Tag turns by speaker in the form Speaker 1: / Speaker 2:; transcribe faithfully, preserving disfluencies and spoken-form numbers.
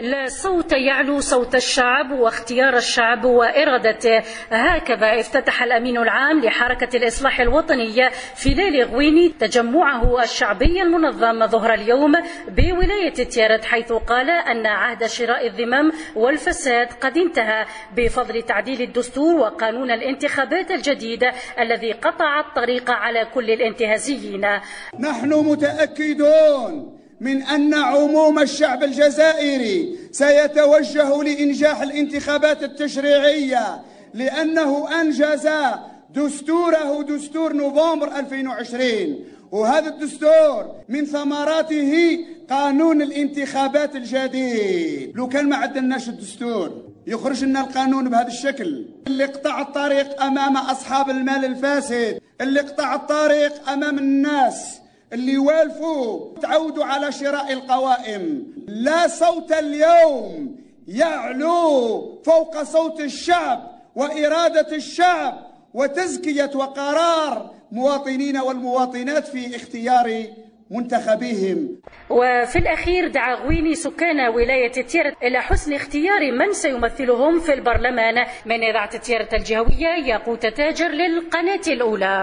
Speaker 1: لا صوت يعلو صوت الشعب واختيار الشعب وإرادته. هكذا افتتح الأمين العام لحركة الإصلاح الوطني في ليل غويني تجمعه الشعبي المنظم ظهر اليوم بولاية تيارت، حيث قال أن عهد شراء الذمم والفساد قد انتهى بفضل تعديل الدستور وقانون الانتخابات الجديد الذي قطع الطريق على كل الانتهازيين.
Speaker 2: نحن متأكدون من أن عموم الشعب الجزائري سيتوجه لإنجاح الانتخابات التشريعية، لأنه أنجز دستوره دستور نوفمبر ألفين وعشرين، وهذا الدستور من ثمراته قانون الانتخابات الجديد. لو كان ما عدلناش الدستور يخرج لنا القانون بهذا الشكل اللي قطع الطريق أمام أصحاب المال الفاسد، اللي قطع الطريق أمام الناس اللي والفوا تعودوا على شراء القوائم. لا صوت اليوم يعلو فوق صوت الشعب وإرادة الشعب وتزكية وقرار مواطنين والمواطنات في اختيار منتخبيهم.
Speaker 1: وفي الأخير دعا غويني سكان ولاية تيارت إلى حسن اختيار من سيمثلهم في البرلمان. من إذاعة تيارت الجهوية، ياقوت تاجر للقناة الأولى.